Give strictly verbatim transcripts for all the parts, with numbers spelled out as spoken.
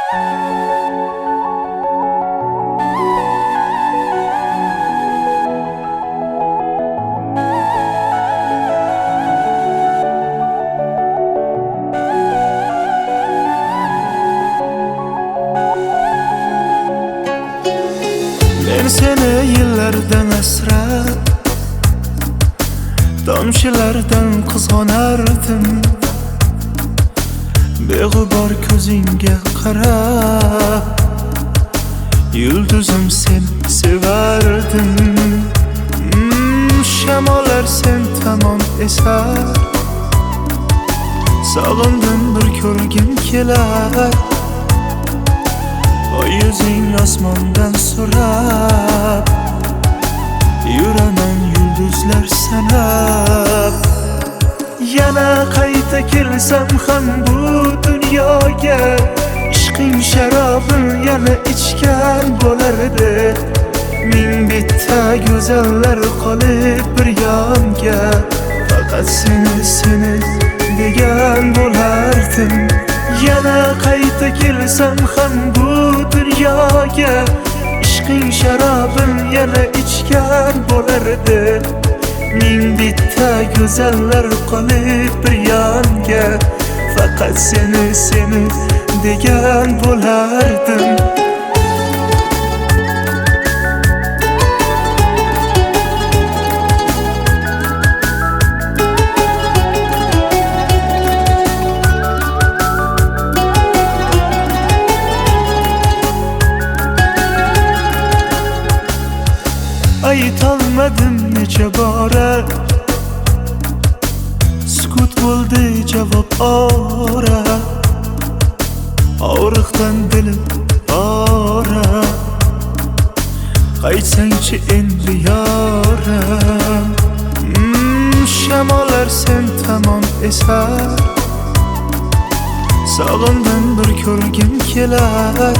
Men seni yillardan asrab, tomchilardan qizg'onardim. Beg'ubor ko'zingga qarab, yulduzim sen sevardim. hmm, Shamollar sen tomon esar, sog'indim bir ko'rgim kelar. O yuzing osmondan so'rab, yuraman yulduzlar sanab. Yana qayta kelsam ham bu dunyoga, ishqing sharobin yana ichgan bo'lardi. Ming bitta go'zallar qolib bir yonga, faqat seni seni degan bo'lardim. Yana qayta kelsam ham bu dunyoga, ishqing sharobin yana ichgan bo'lardi. Ming bitta go'zallar qolib bir yonga, faqat seni seni degan bo'lardim. Aytolmadim necha bora, sukut bo'ldi javob ora. Og'riqdan dilim ora, qaytsangchi endi yoram. hmm, Shamollar sen tomon esar, sog'indim bir ko'rgim kelar.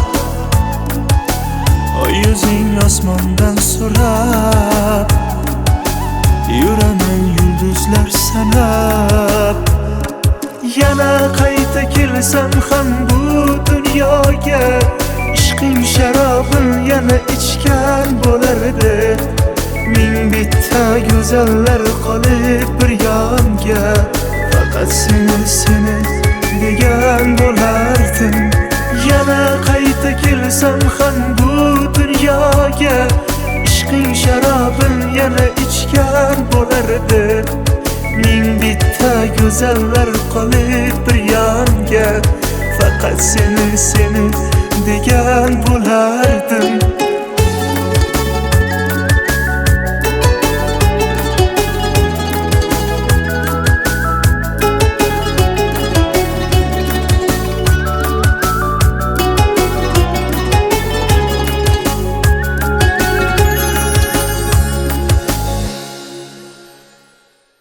O yuzing osmondan so'rab, yuraman yulduzlar sanab. Yana qayta kelsam ham bu dunyoga, ishqing sharobin yana ichgan bo'lardi. Ming bitta go'zallar qolib bir yonga, faqat seni seni degan bo'lardim. Yana qayta kelsam ham bu dunyoga, ishqing sharobin yana ichgan bo'lardi. Ming bitta go'zallar qolib bir yonga, faqat seni seni degan bo'lardim.